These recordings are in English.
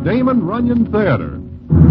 Damon Runyon Theater.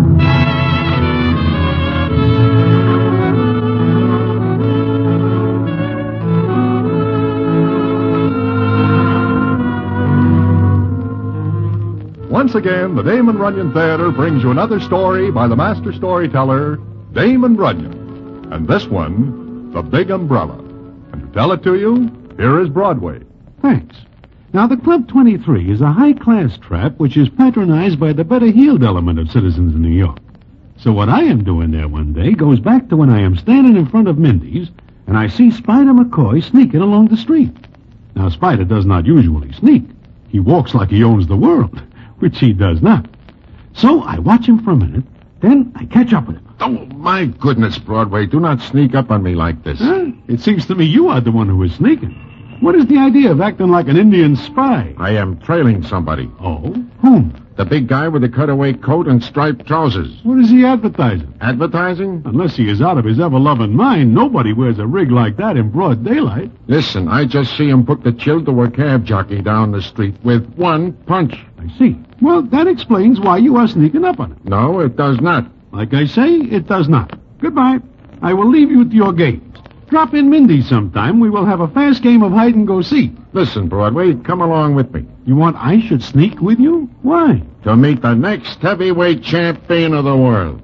Once again, the Damon Runyon Theater brings you another story by the master storyteller, Damon Runyon. And this one, The Big Umbrella. And to tell it to you, here is Broadway. Thanks. Now, the Club 23 is a high-class trap which is patronized by the better-heeled element of citizens in New York. So what I am doing there one day goes back to when I am standing in front of Mindy's and I see Spider McCoy sneaking along the street. Now, Spider does not usually sneak. He walks like he owns the world, which he does not. So I watch him for a minute, then I catch up with him. Oh, my goodness, Broadway, do not sneak up on me like this. Huh? It seems to me you are the one who is sneaking. What is the idea of acting like an Indian spy? I am trailing somebody. Oh? Whom? The big guy with the cutaway coat and striped trousers. What is he advertising? Advertising? Unless he is out of his ever-loving mind, nobody wears a rig like that in broad daylight. Listen, I just see him put the chill to a cab jockey down the street with one punch. I see. Well, that explains why you are sneaking up on him. No, it does not. Like I say, it does not. Goodbye. I will leave you to your games. Drop in Mindy sometime. We will have a fast game of hide-and-go-seek. Listen, Broadway, come along with me. You want I should sneak with you? Why? To meet the next heavyweight champion of the world.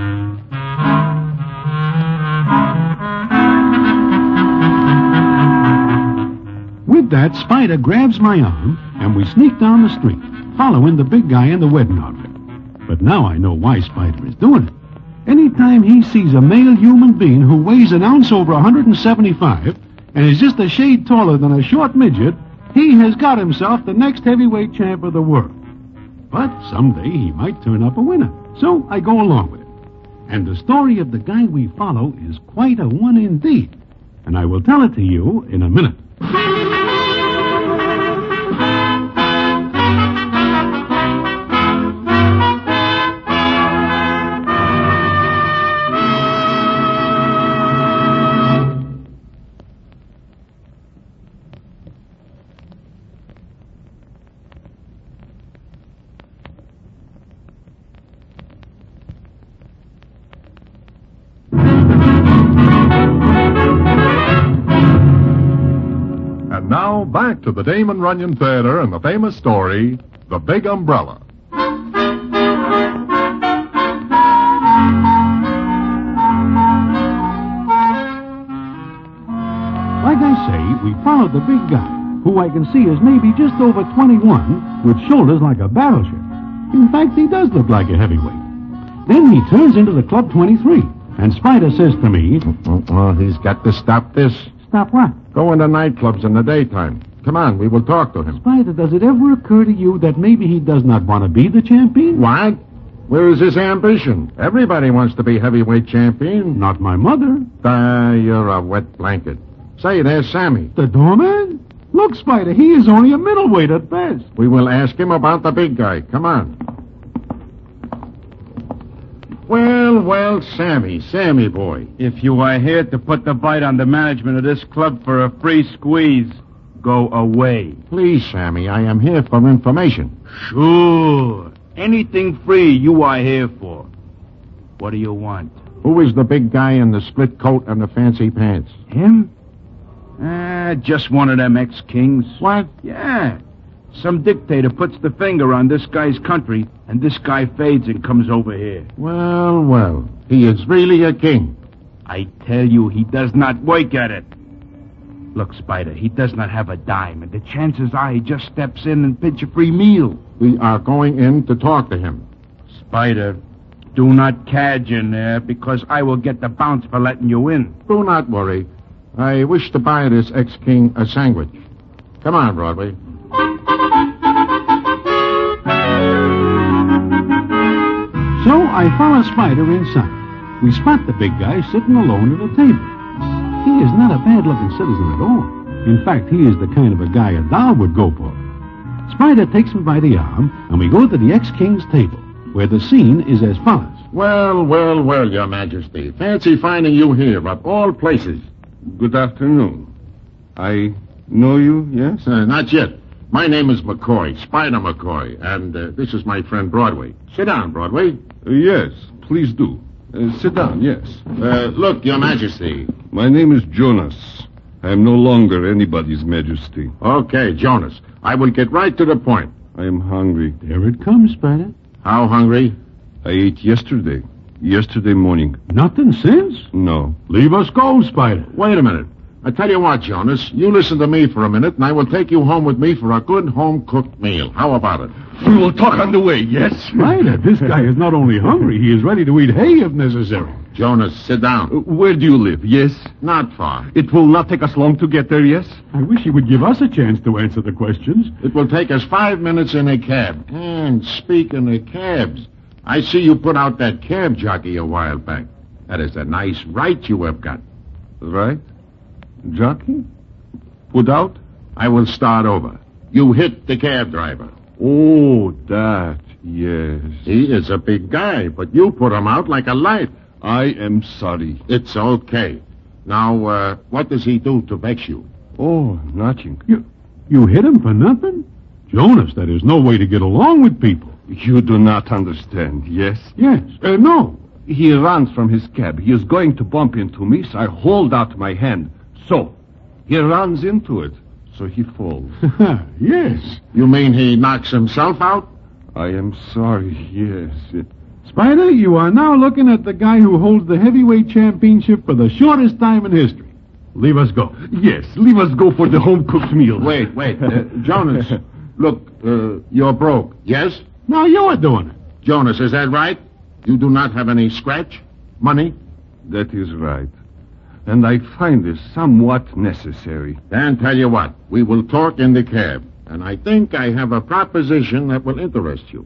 With that, Spider grabs my arm, and we sneak down the street, following the big guy in the wedding outfit. But now I know why Spider is doing it. Anytime he sees a male human being who weighs an ounce over 175 and is just a shade taller than a short midget, he has got himself the next heavyweight champ of the world. But someday he might turn up a winner, so I go along with it. And the story of the guy we follow is quite a one indeed, and I will tell it to you in a minute. Now, back to the Damon Runyon Theater and the famous story, The Big Umbrella. Like I say, we followed the big guy, who I can see is maybe just over 21, with shoulders like a battleship. In fact, he does look like a heavyweight. Then he turns into the Club 23, and Spider says to me... Well, he's got to stop this. Stop what? Go into nightclubs in the daytime. Come on, we will talk to him. Spider, does it ever occur to you that maybe he does not want to be the champion? What? Where is his ambition? Everybody wants to be heavyweight champion. Not my mother. You're a wet blanket. Say, there's Sammy. The doorman? Look, Spider, he is only a middleweight at best. We will ask him about the big guy. Come on. Well, Sammy boy. If you are here to put the bite on the management of this club for a free squeeze, go away. Please, Sammy, I am here for information. Sure. Anything free you are here for. What do you want? Who is the big guy in the split coat and the fancy pants? Him? Just one of them ex-kings. What? Yeah. Some dictator puts the finger on this guy's country, and this guy fades and comes over here. Well, he is really a king. I tell you, he does not work at it. Look, Spider, he does not have a dime, and the chances are he just steps in and pinch a free meal. We are going in to talk to him. Spider, do not cadge in there, because I will get the bounce for letting you in. Do not worry. I wish to buy this ex-king a sandwich. Come on, Broadway. So I follow Spider inside. We spot the big guy sitting alone at a table. He is not a bad-looking citizen at all. In fact, he is the kind of a guy a doll would go for. Spider takes me by the arm, and we go to the ex-king's table, where the scene is as follows. Well, Your Majesty. Fancy finding you here, of all places. Good afternoon. I know you, yes? Not yet. My name is McCoy, Spider McCoy, and this is my friend Broadway. Sit down, Broadway. Yes, please do. Sit down, yes. Look, Your Majesty. My name is Jonas. I am no longer anybody's majesty. Okay, Jonas. I will get right to the point. I am hungry. There it comes, Spider. How hungry? I ate yesterday. Yesterday morning. Nothing since? No. Leave us go, Spider. Wait a minute. I tell you what, Jonas, you listen to me for a minute, and I will take you home with me for a good home-cooked meal. How about it? We will talk on the way, yes? Spider, this guy is not only hungry, he is ready to eat hay if necessary. Jonas, sit down. Where do you live, yes? Not far. It will not take us long to get there, yes? I wish he would give us a chance to answer the questions. It will take us 5 minutes in a cab. And speaking of cabs, I see you put out that cab jockey a while back. That is a nice right you have got. Right? Jockey? Put out? I will start over. You hit the cab driver. Oh, that, yes. He is a big guy, but you put him out like a light. I am sorry. It's okay. Now, what does he do to vex you? Oh, nothing. You hit him for nothing? Jonas, that is no way to get along with people. You do not understand, yes? Yes. No. He runs from his cab. He is going to bump into me, so I hold out my hand. So, he runs into it, so he falls. Yes. You mean he knocks himself out? I am sorry, yes. Spider, you are now looking at the guy who holds the heavyweight championship for the shortest time in history. Leave us go. Yes, leave us go for the home-cooked meal. Wait. Jonas, look, you're broke, yes? Now you are doing it. Jonas, is that right? You do not have any scratch? Money? That is right. And I find this somewhat necessary. Then tell you what, we will talk in the cab. And I think I have a proposition that will interest you.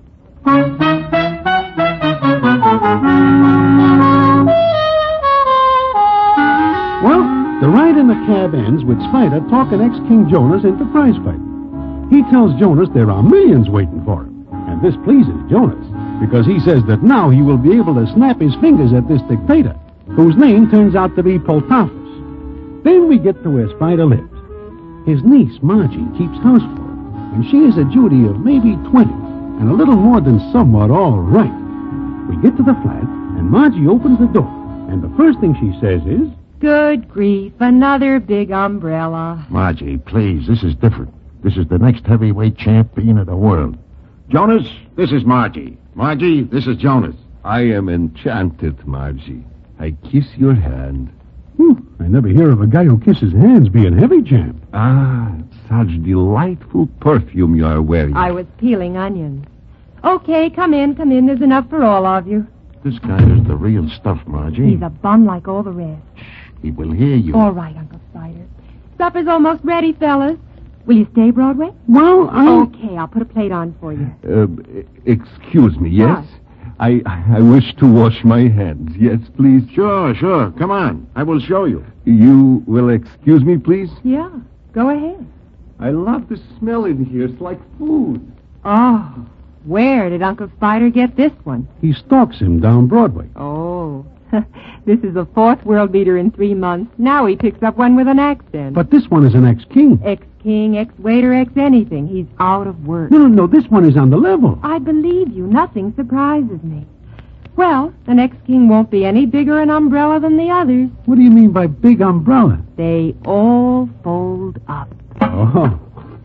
Well, the ride in the cab ends with Spider talking ex-King Jonas into prize fight. He tells Jonas there are millions waiting for him. And this pleases Jonas, because he says that now he will be able to snap his fingers at this dictator, whose name turns out to be Poltaphus. Then we get to where Spider lives. His niece, Margie, keeps house for him, and she is a Judy of maybe 20, and a little more than somewhat all right. We get to the flat, and Margie opens the door, and the first thing she says is, Good grief, another big umbrella. Margie, please, this is different. This is the next heavyweight champion of the world. Jonas, this is Margie. Margie, this is Jonas. I am enchanted, Margie. I kiss your hand. I never hear of a guy who kisses hands being heavy champ. Ah, such delightful perfume you are wearing. I was peeling onions. Okay, come in. There's enough for all of you. This guy is the real stuff, Margie. He's a bum like all the rest. He will hear you. All right, Uncle Spider. Supper's almost ready, fellas. Will you stay, Broadway? Well, Okay, I'll put a plate on for you. Excuse me, yes? What? I wish to wash my hands. Yes, please. Sure. Come on. I will show you. You will excuse me, please? Yeah, go ahead. I love the smell in here. It's like food. Oh, where did Uncle Spider get this one? He stalks him down Broadway. Oh, this is the fourth world beater in 3 months. Now he picks up one with an accent. But this one is an ex-king. Ex-king, ex-waiter, ex-anything. He's out of work. No, this one is on the level. I believe you. Nothing surprises me. Well, the next king won't be any bigger an umbrella than the others. What do you mean by big umbrella? They all fold up. Oh.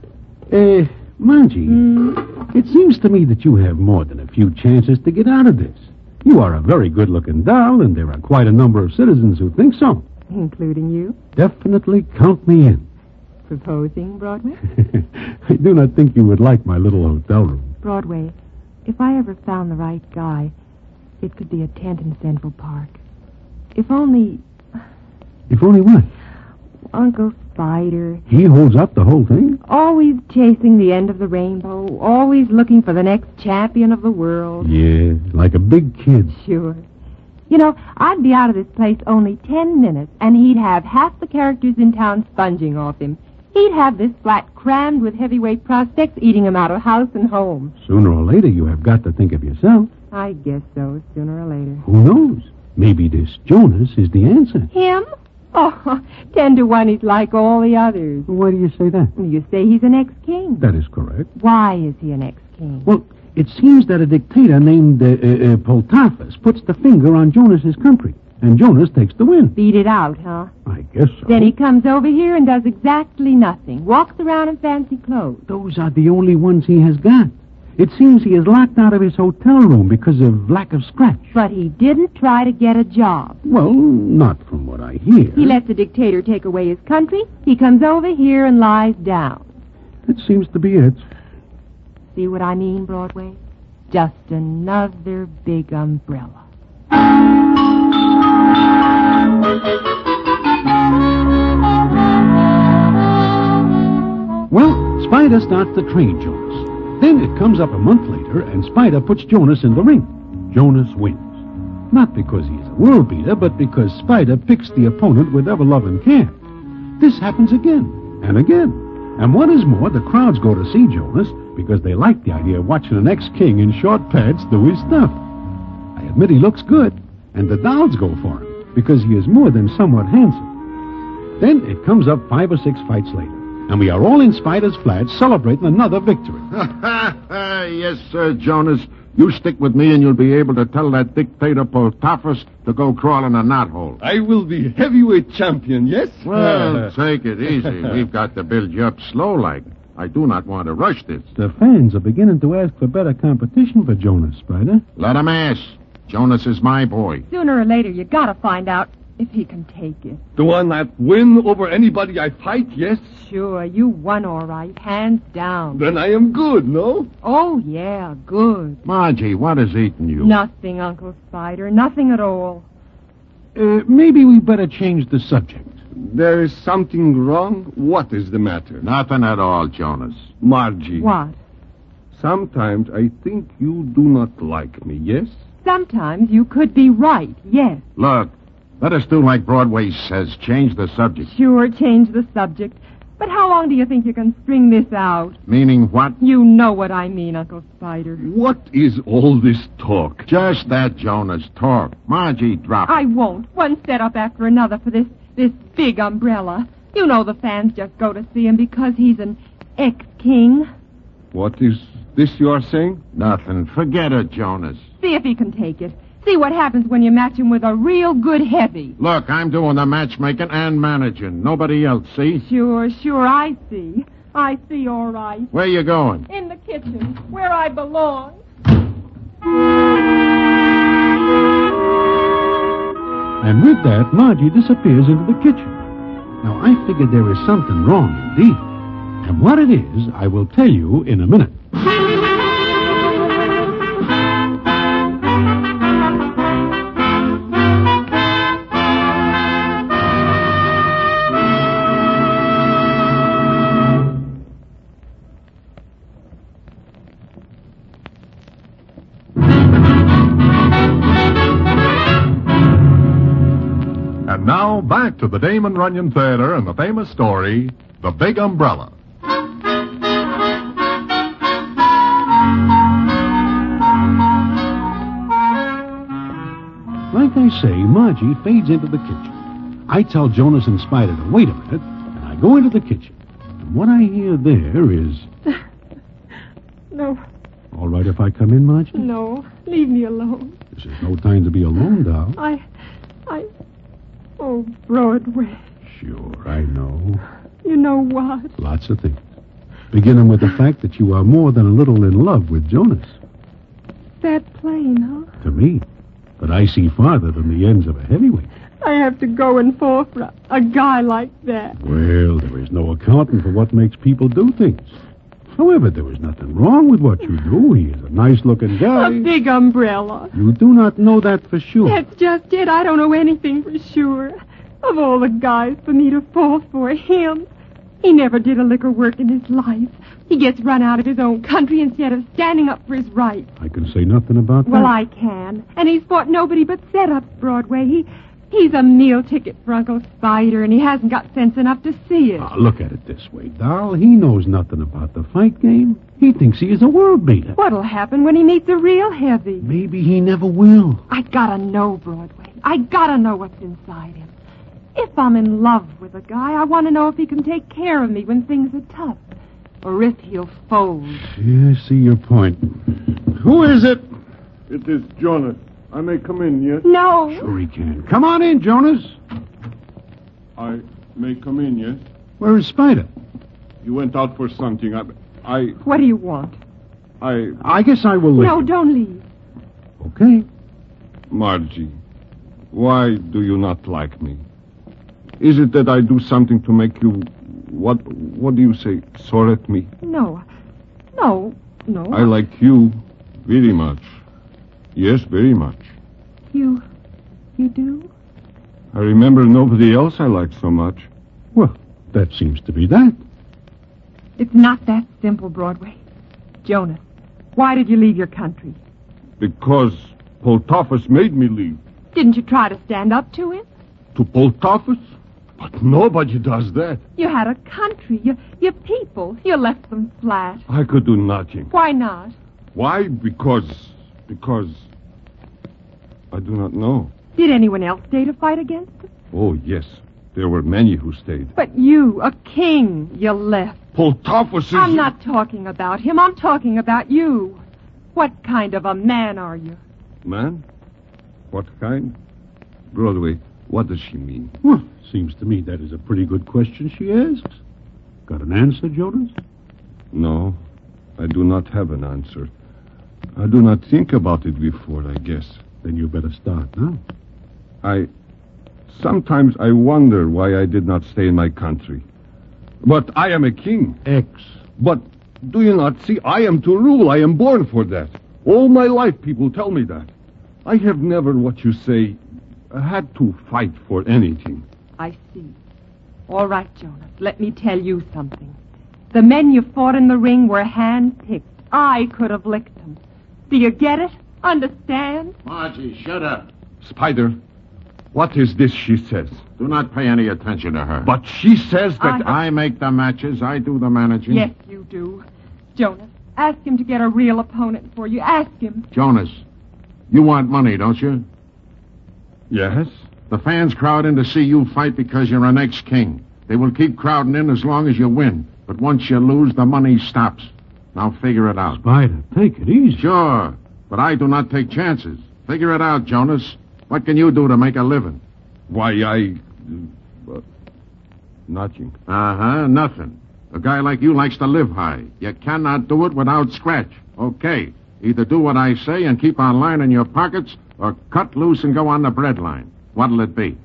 Margie, it seems to me that you have more than a few chances to get out of this. You are a very good-looking doll, and there are quite a number of citizens who think so. Including you? Definitely count me in. Proposing, Broadway? I do not think you would like my little hotel room. Broadway, if I ever found the right guy, it could be a tent in Central Park. If only... If only what? Uncle Spider. He holds up the whole thing? Always chasing the end of the rainbow. Always looking for the next champion of the world. Yeah, like a big kid. Sure. You know, I'd be out of this place only 10 minutes, and he'd have half the characters in town sponging off him. He'd have this flat crammed with heavyweight prospects, eating him out of house and home. Sooner or later, you have got to think of yourself. I guess so, sooner or later. Who knows? Maybe this Jonas is the answer. Him? Oh, 10 to 1 he's like all the others. Why do you say that? You say he's an ex-king. That is correct. Why is he an ex-king? Well, it seems that a dictator named Poltarchus puts the finger on Jonas's country, and Jonas takes the win. Beat it out, huh? I guess so. Then he comes over here and does exactly nothing. Walks around in fancy clothes. Those are the only ones he has got. It seems he is locked out of his hotel room because of lack of scratch. But he didn't try to get a job. Well, not from what I hear. He lets the dictator take away his country. He comes over here and lies down. That seems to be it. See what I mean, Broadway? Just another big umbrella. Well, Spider starts to train Jonas. Then it comes up a month later, and Spider puts Jonas in the ring. Jonas wins. Not because he is a world beater, but because Spider picks the opponent with ever-loving care. This happens again and again. And what is more, the crowds go to see Jonas because they like the idea of watching an ex-king in short pants do his stuff. I admit he looks good, and the dolls go for him because he is more than somewhat handsome. Then it comes up 5 or 6 fights later, and we are all in Spider's flat celebrating another victory. Yes, sir, Jonas. You stick with me and you'll be able to tell that dictator Poltarchus to go crawl in a knothole. I will be heavyweight champion, yes? Well, take it easy. We've got to build you up slow like. I do not want to rush this. The fans are beginning to ask for better competition for Jonas, Spider. Let 'em ask. Jonas is my boy. Sooner or later, you gotta find out if he can take it. The one that win over anybody I fight, yes? Sure, you won all right, hands down. Then I am good, no? Oh, yeah, good. Margie, what is eating you? Nothing, Uncle Spider, nothing at all. Maybe we better change the subject. There is something wrong? What is the matter? Nothing at all, Jonas. Margie. What? Sometimes I think you do not like me, yes? Sometimes you could be right, yes. Look, let us do like Broadway says. Change the subject. Sure, change the subject. But how long do you think you can string this out? Meaning what? You know what I mean, Uncle Spider. What is all this talk? Just that, Jonas. Talk. Margie, drop it. I won't. One setup after another for this big umbrella. You know the fans just go to see him because he's an ex-king. What is this you are saying? Nothing. Forget it, Jonas. See if he can take it. See what happens when you match him with a real good heavy. Look, I'm doing the matchmaking and managing. Nobody else, see? Sure, I see. I see, all right. Where you going? In the kitchen, where I belong. And with that, Margie disappears into the kitchen. Now, I figured there is something wrong indeed. And what it is, I will tell you in a minute. And now, back to the Damon Runyon Theater and the famous story, The Big Umbrella. Like I say, Margie fades into the kitchen. I tell Jonas and Spider to wait a minute, and I go into the kitchen. And what I hear there is... No, All right if I come in, Margie? no, leave me alone. This is no time to be alone, doll. Oh, Broadway. Sure, I know. You know what? Lots of things. Beginning with the fact that you are more than a little in love with Jonas. That plain, huh? To me. But I see farther than the ends of a heavyweight. I have to go and fall for a guy like that. Well, there is no accounting for what makes people do things. However, there is nothing wrong with what you do. He is a nice-looking guy. A big umbrella. You do not know that for sure. That's just it. I don't know anything for sure. Of all the guys for me to fall for him. He never did a lick of work in his life. He gets run out of his own country instead of standing up for his rights. I can say nothing about that. Well, I can. And he's fought nobody but setups, Broadway. He's a meal ticket for Uncle Spider, and he hasn't got sense enough to see it. Look at it this way, doll. He knows nothing about the fight game. He thinks he is a world beater. What'll happen when he meets a real heavy? Maybe he never will. I gotta know, Broadway. I gotta know what's inside him. If I'm in love with a guy, I want to know if he can take care of me when things are tough, or if he'll fold. Yeah, I see your point. Who is it? It is Jonas. I may come in, yes? No. Sure he can. Come on in, Jonas. I may come in, yes? Where is Spider? You went out for something. What do you want? I guess I will leave. No, don't leave. Okay. Margie, why do you not like me? Is it that I do something to make you, what do you say, sore at me? No. I like you very much. Yes, very much. You do? I remember nobody else I like so much. Well, that seems to be that. It's not that simple, Broadway. Jonas, why did you leave your country? Because Poltafus made me leave. Didn't you try to stand up to him? To Poltafus? But nobody does that. You had a country, your people. You left them flat. I could do nothing. Why not? Why? Because I do not know. Did anyone else stay to fight against him? Oh, yes. There were many who stayed. But you, a king, you left. Poltafus is... I'm not talking about him. I'm talking about you. What kind of a man are you? Man? What kind? Broadway, what does she mean? Well, seems to me that is a pretty good question she asks. Got an answer, Jonas? No, I do not have an answer. I do not think about it before, I guess. Then you better start now. Sometimes I wonder why I did not stay in my country. But I am a king. But do you not see? I am to rule. I am born for that. All my life people tell me that. I have never, what you say, had to fight for anything. I see. All right, Jonas, let me tell you something. The men you fought in the ring were hand-picked. I could have licked them. Do you get it? Understand? Margie, shut up. Spider, what is this she says? Do not pay any attention to her. But she says that... I make the matches. I do the managing. Yes, you do. Jonas, ask him to get a real opponent for you. Ask him. Jonas, you want money, don't you? Yes? The fans crowd in to see you fight because you're an ex-king. They will keep crowding in as long as you win. But once you lose, the money stops. Now figure it out. Spider, take it easy. Sure, but I do not take chances. Figure it out, Jonas. What can you do to make a living? Why, nothing. Nothing. A guy like you likes to live high. You cannot do it without scratch. Okay, either do what I say and keep on line in your pockets, or cut loose and go on the breadline. What'll it be?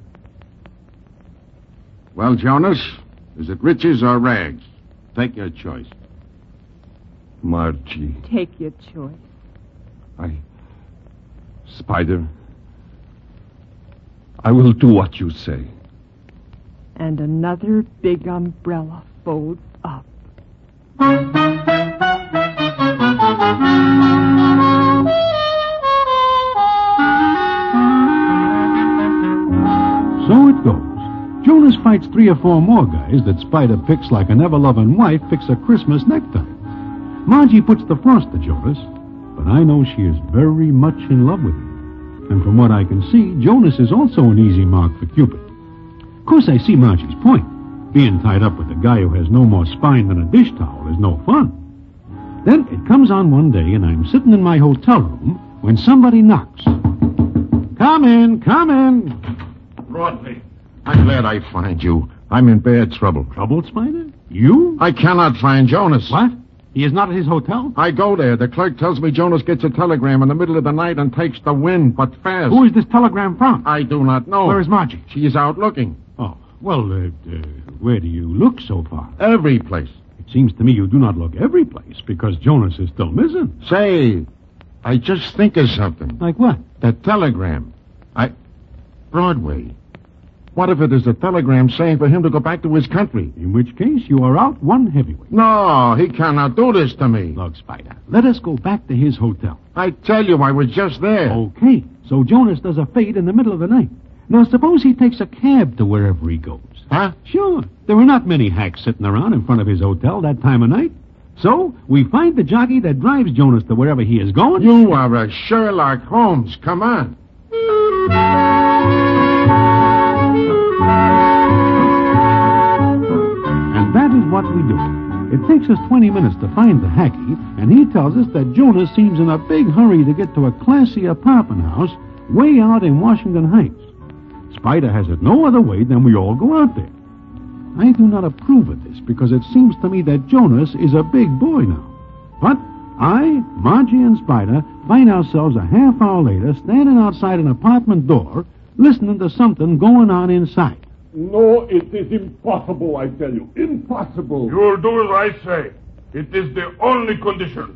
Well, Jonas, is it riches or rags? Take your choice. Margie, Take your choice. Spider, I will do what you say. And another big umbrella folds up. So it goes. Jonas fights 3 or 4 more guys that Spider picks like an ever-loving wife picks a Christmas necktie. Margie puts the frost to Jonas, but I know she is very much in love with him. And from what I can see, Jonas is also an easy mark for Cupid. Of course, I see Margie's point. Being tied up with a guy who has no more spine than a dish towel is no fun. Then it comes on one day, and I'm sitting in my hotel room when somebody knocks. Come in, come in. Broadway, I'm glad I find you. I'm in bad trouble. Trouble, Spider? You? I cannot find Jonas. What? He is not at his hotel? I go there. The clerk tells me Jonas gets a telegram in the middle of the night and takes the wind, but fast. Who is this telegram from? I do not know. Where is Margie? She is out looking. Oh, well, where do you look so far? Every place. It seems to me you do not look every place, because Jonas is still missing. Say, I just think of something. Like what? That telegram. Broadway. What if it is a telegram saying for him to go back to his country? In which case, you are out one heavyweight. No, he cannot do this to me. Look, Spider, let us go back to his hotel. I tell you, I was just there. Okay, so Jonas does a fade in the middle of the night. Now, suppose he takes a cab to wherever he goes. Huh? Sure. There are not many hacks sitting around in front of his hotel that time of night. So, we find the jockey that drives Jonas to wherever he is going. You are a Sherlock Holmes. Come on. what we do. It takes us 20 minutes to find the hacky, and he tells us that Jonas seems in a big hurry to get to a classy apartment house way out in Washington Heights. Spider has it no other way than we all go out there. I do not approve of this because it seems to me that Jonas is a big boy now. But I, Margie, and Spider find ourselves a half hour later standing outside an apartment door listening to something going on inside. No, it is impossible, I tell you. Impossible. You'll do as I say. It is the only condition.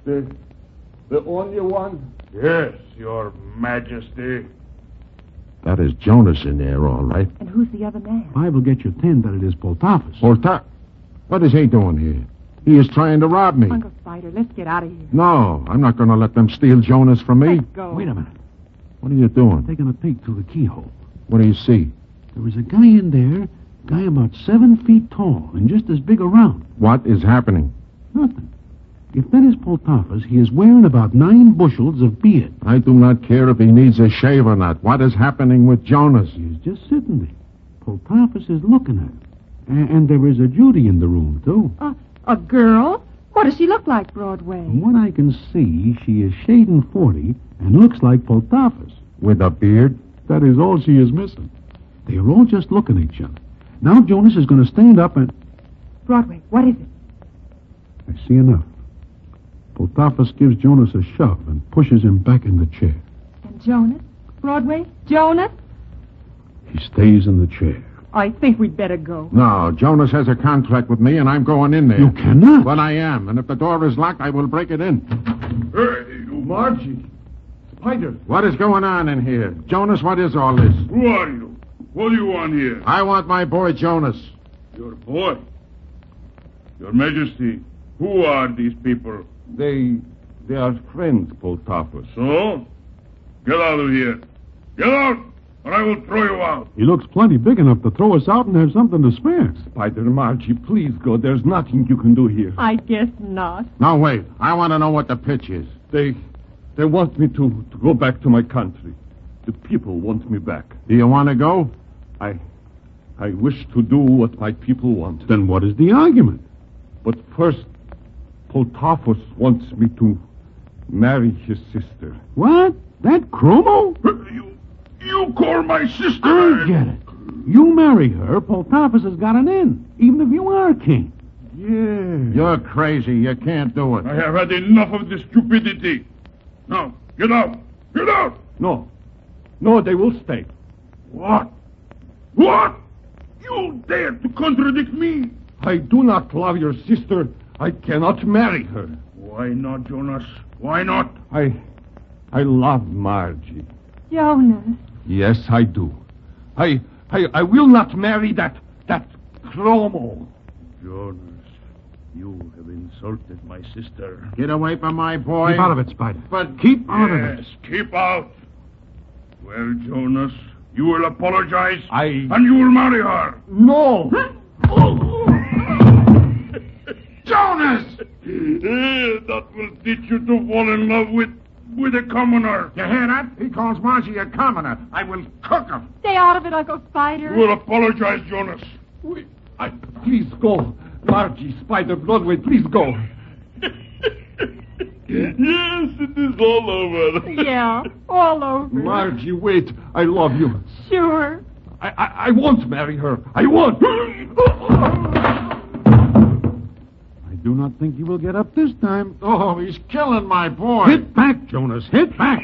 The only one? Yes, Your Majesty. That is Jonas in there, all right. And who's the other man? I will get you 10 that it is Poltafus. What is he doing here? He is trying to rob me. Uncle Spider, let's get out of here. No, I'm not going to let them steal Jonas from me. Let's go. Wait a minute. What are you doing? Taking a peek through the keyhole. What do you see? There is a guy in there, guy about 7 feet tall and just as big around. What is happening? Nothing. If that is Poltafus, he is wearing about 9 bushels of beard. I do not care if he needs a shave or not. What is happening with Jonas? He is just sitting there. Poltafus is looking at him. And there is a Judy in the room, too. A girl? What does she look like, Broadway? From what I can see, she is shading 40 and looks like Poltafus. With a beard? That is all she is missing. They are all just looking at each other. Now Jonas is going to stand up and... Broadway, what is it? I see enough. Poltafus gives Jonas a shove and pushes him back in the chair. And Jonas? Broadway? Jonas? He stays in the chair. I think we'd better go. No, Jonas has a contract with me, and I'm going in there. You cannot. But I am, and if the door is locked, I will break it in. Hey, you... Margie. Spider. What is going on in here? Jonas, what is all this? Who are you? What do you want here? I want my boy Jonas. Your boy? Your Majesty, who are these people? They are friends, Poltafus. So? Get out of here. Get out, or I will throw you out. He looks plenty big enough to throw us out and have something to spare. Spider, Margie, please go. There's nothing you can do here. I guess not. No, wait. I want to know what the pitch is. They want me to go back to my country. The people want me back. Do you want to go? I wish to do what my people want. Then what is the argument? But first, Poltafus wants me to marry his sister. What? That Chromo? You call my sister? I get it. You marry her, Poltafus has got an in, even if you are king. Yeah. You're crazy. You can't do it. I have had enough of this stupidity. Now, get out. Get out. No, they will stay. What? What? You dare to contradict me? I do not love your sister. I cannot marry her. Why not, Jonas? Why not? I love Margie. Jonas. Yes, I do. I will not marry that Chromo. Jonas, you have insulted my sister. Get away from my boy. Keep out of it, Spider. But Keep out of it. Yes, keep out. Well, Jonas, you will apologize, I- and you will marry her. No. Jonas! That will teach you to fall in love with a commoner. You hear that? He calls Margie a commoner. I will cook him. Stay out of it, Uncle Spider. You will apologize, Jonas. Please go. Margie, Spider, Broadway, please go. Yes, it is all over. Yeah, all over. Margie, wait. I love you. Sure. I won't marry her. I won't. I do not think you will get up this time. Oh, he's killing my boy. Hit back, Jonas. Hit back.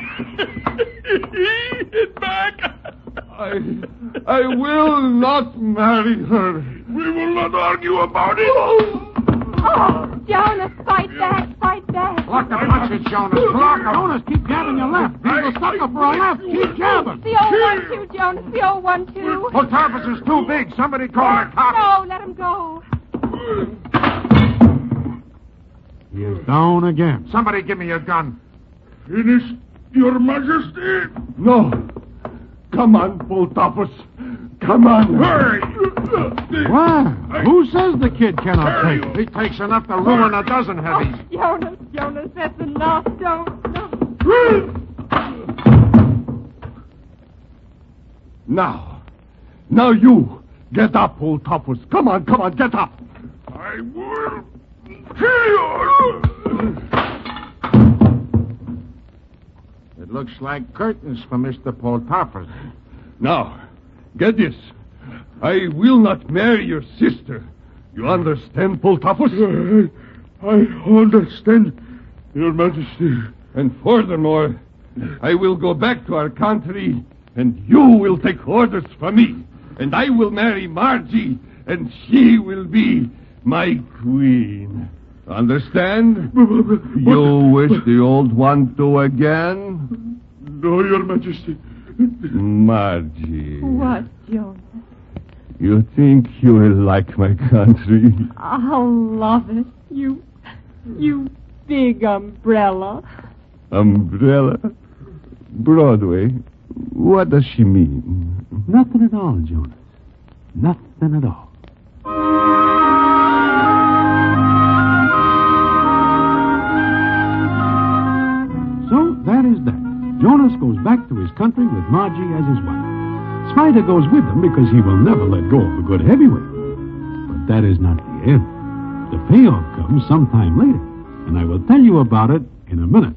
Hit back. I will not marry her. We will not argue about it. Oh, Jonas, fight back, fight back. Lock the punches, Jonas. Lock them. Jonas, keep jabbing your left. He's a sucker for a left. Keep jabbing. The old 1-2, Jonas, the old 1-2. Poltafus is too big. Somebody call a cop. No, let him go. He is down again. Somebody give me a gun. Finish, Your Majesty. No. Come on, Poltafus. Come on. Hurry. Why? Who says the kid cannot take it? He takes enough to ruin a dozen heavies. Jonas, that's enough. Don't. Now you. Get up, Poltafus. Come on, get up. I will kill you! It looks like curtains for Mr. Poltafos. Now, get this. I will not marry your sister. You understand, Poltafos? I understand, Your Majesty. And furthermore, I will go back to our country, and you will take orders from me. And I will marry Margie, and she will be my queen. Understand? You wish the old one to again? No, Your Majesty. Margie. What, Jonas? You think you will like my country? I'll love it. You big umbrella. Umbrella? Broadway? What does she mean? Nothing at all, Jonas. Nothing at all. So, that is that. Jonas goes back to his country with Margie as his wife. Spider goes with him because he will never let go of a good heavyweight. But that is not the end. The payoff comes sometime later, and I will tell you about it in a minute.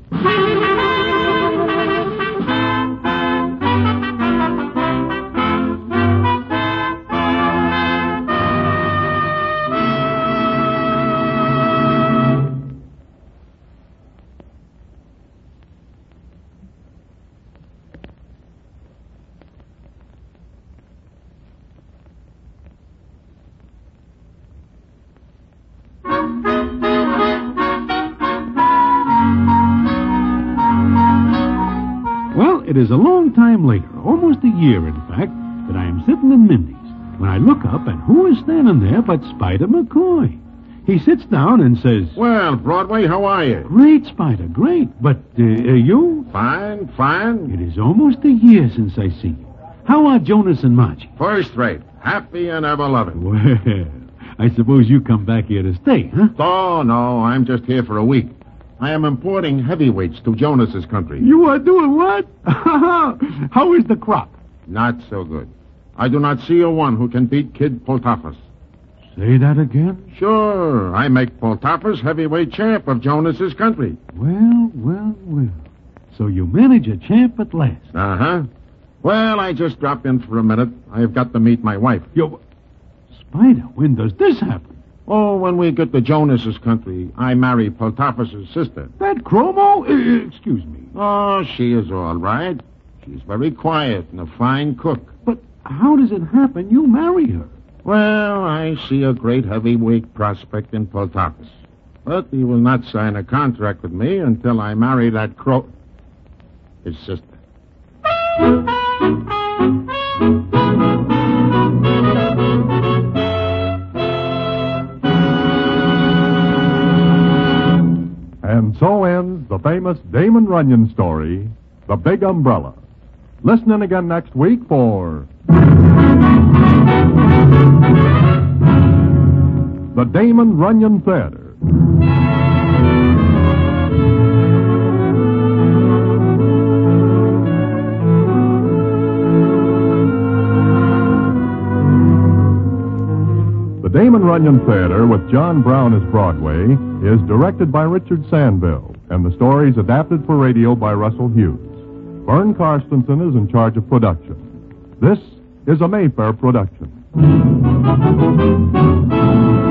It is a long time later, almost a year, in fact, that I am sitting in Mindy's, when I look up, and who is standing there but Spider McCoy? He sits down and says, Well, Broadway, how are you? Great, Spider, great. But, you? Fine, fine. It is almost a year since I see you. How are Jonas and Margie? First rate. Happy and ever loving. Well, I suppose you come back here to stay, huh? Oh, no, I'm just here for a week. I am importing heavyweights to Jonas's country. You are doing what? How is the crop? Not so good. I do not see a one who can beat Kid Poltafos. Say that again? Sure, I make Poltafos heavyweight champ of Jonas's country. Well. So you manage a champ at last. Uh-huh. Well, I just dropped in for a minute. I have got to meet my wife. Spider, when does this happen? Oh, when we get to Jonas's country, I marry Poltafos' sister. That Chromo? Excuse me. Oh, she is all right. She's very quiet and a fine cook. But how does it happen you marry her? Well, I see a great heavyweight prospect in Poltafos. But he will not sign a contract with me until I marry that his sister. And so ends the famous Damon Runyon story, The Big Umbrella. Listen in again next week for the Damon Runyon Theater. The Damon Runyon Theater with John Brown as Broadway is directed by Richard Sandville, and the story is adapted for radio by Russell Hughes. Vern Karstensen is in charge of production. This is a Mayfair production.